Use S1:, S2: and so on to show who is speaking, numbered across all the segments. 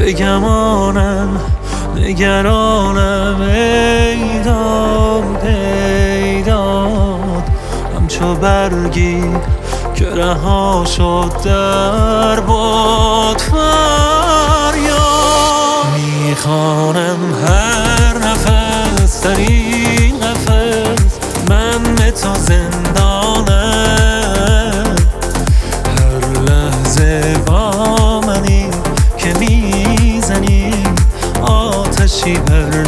S1: بگمانم نگرانم ای داد ای داد، همچو برگی که رها شد در باد فریاد. میخوانم هر نفس در این قفس من به تو زندانم، هر لحظه با منی که میزنی آتشی بر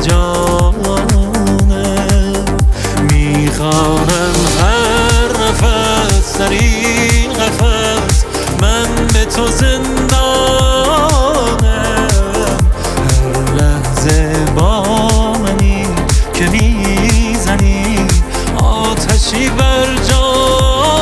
S1: جانم. میخوانم هر نفس در این قفس من به تو زندانم، هر لحظه با منی که میزنی آتشی بر جانم.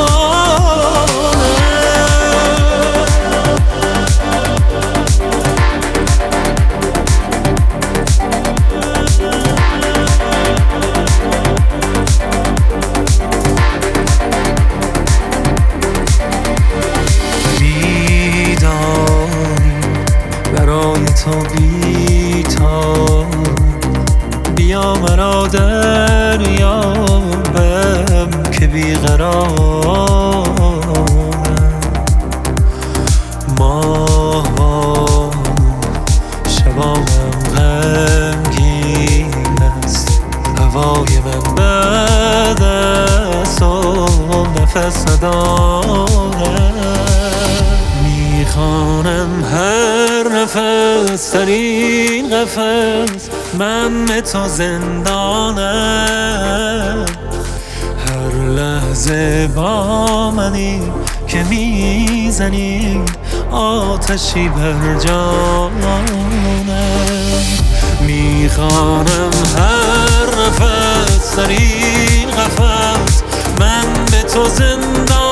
S1: برای تو بی‌تاب بیا مرا دریابم که بیقرارم. ماه شبامم غمگین است، هوای من بد است و نفس ندارم. میخوانم هر نفس در این قفس من به تو زندانم، هر لحظه با منی که میزنی آتشی بر جانم. میخوانم هر نفس در این قفس من به تو زندانم،